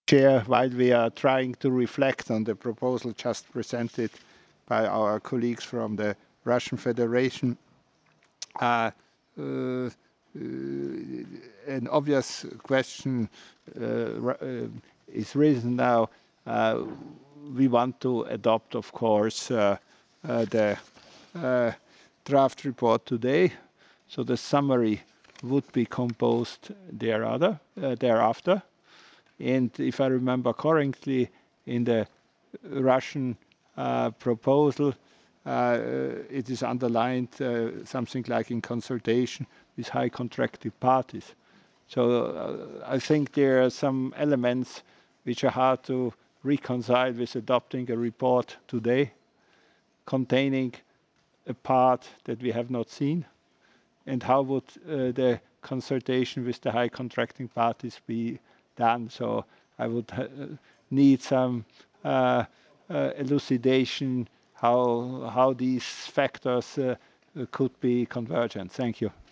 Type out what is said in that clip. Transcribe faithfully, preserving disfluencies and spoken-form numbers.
Chair, while we are trying to reflect on the proposal just presented by our colleagues from the Russian Federation, uh, uh, an obvious question uh, uh, is risen now. Uh, we want to adopt, of course, uh, uh, the uh, draft report today, so the summary would be composed thereafter. Uh, thereafter. And if I remember correctly, in the Russian uh, proposal, uh, it is underlined uh, something like in consultation with high contracting parties. So uh, I think there are some elements which are hard to reconcile with adopting a report today containing a part that we have not seen. And how would uh, the consultation with the high contracting parties be done? So I would uh, need some uh, uh, elucidation how how these factors uh, could be convergent. Thank you.